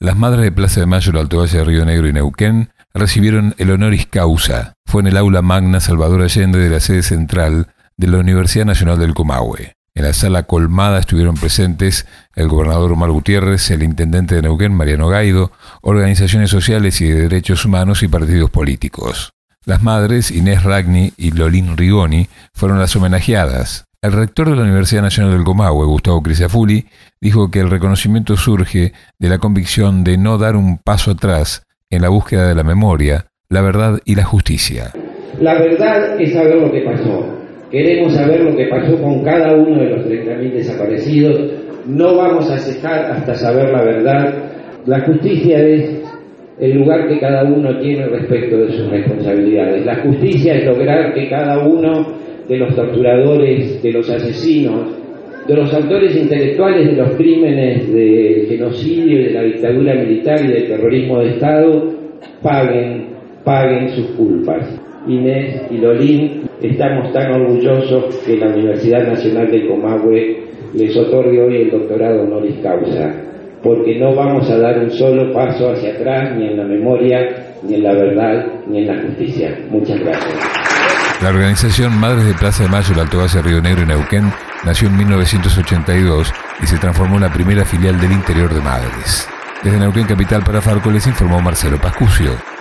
Las madres de Plaza de Mayo, el Alto Valle de Río Negro y Neuquén recibieron el honoris causa. Fue en el aula magna Salvador Allende de la sede central de la Universidad Nacional del Comahue. En la sala colmada estuvieron presentes el gobernador Omar Gutiérrez, el intendente de Neuquén Mariano Gaido, organizaciones sociales y de derechos humanos y partidos políticos. Las madres, Inés Ragni y Lolín Rigoni, fueron las homenajeadas. El rector de la Universidad Nacional del Comahue, Gustavo Crisafulli, dijo que el reconocimiento surge de la convicción de no dar un paso atrás en la búsqueda de la memoria, la verdad y la justicia. La verdad es saber lo que pasó. Queremos saber lo que pasó con cada uno de los 30.000 desaparecidos. No vamos a cejar hasta saber la verdad. La justicia es el lugar que cada uno tiene respecto de sus responsabilidades. La justicia es lograr que cada uno de los torturadores, de los asesinos, de los autores intelectuales de los crímenes de genocidio y de la dictadura militar y del terrorismo de Estado paguen sus culpas. Inés y Lolín, estamos tan orgullosos que la Universidad Nacional del Comahue les otorgue hoy el doctorado honoris causa, porque no vamos a dar un solo paso hacia atrás, ni en la memoria, ni en la verdad, ni en la justicia. Muchas gracias. La organización Madres de Plaza de Mayo, el Alto Valle de Río Negro y Neuquén nació en 1982 y se transformó en la primera filial del interior de Madres. Desde Neuquén Capital para Farco les informó Marcelo Pascucio.